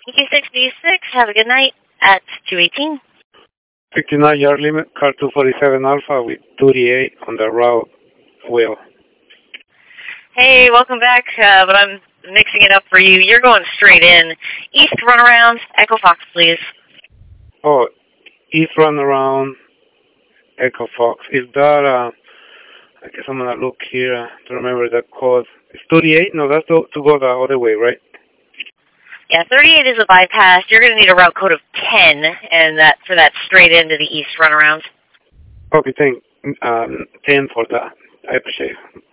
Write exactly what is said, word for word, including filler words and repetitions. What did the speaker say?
Q sixty-six, have a good night at two eighteen. fifty-nine yard limit, car two forty-seven Alpha with thirty-eight on the route wheel. Hey, welcome back, uh, but I'm mixing it up for you. You're going straight in. East runaround, Echo Fox, please. Oh, east runaround, Echo Fox. Is that, uh, I guess I'm going to look here uh, to remember that code. It's thirty-eight? No, that's to, to go the other way, right? Yeah, thirty-eight is a bypass. You're going to need a route code of ten, and that for that straight into the east runaround. Okay, thank um, ten for that. I appreciate it.